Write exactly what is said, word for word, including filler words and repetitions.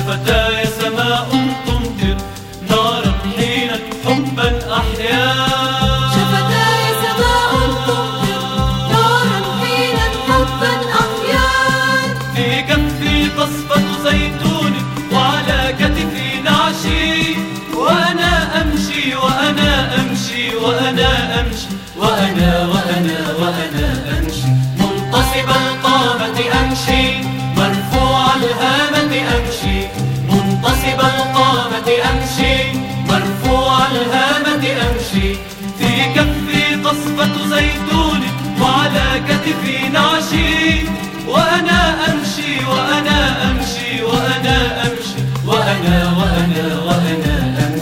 شفتاي سماء تمطر نارا حين حبا أحيا. شفتاي سماء تمطر نارا حين حبا أحيا. في كفي قصبة زيتون وعلى كتفي نعشي، وأنا أمشي وأنا أمشي وأنا أمشي وأنا وأنا وأنا أمشي منتصب القامة أمشي مرفوع الهامة أمشي منتصب القامة أمشي مرفوع الهامة أمشي. في كفي قصبة زيتون وعلى كتفي نعشي، وأنا أمشي وأنا أمشي وأنا أمشي وأنا وأنا وأنا أمشي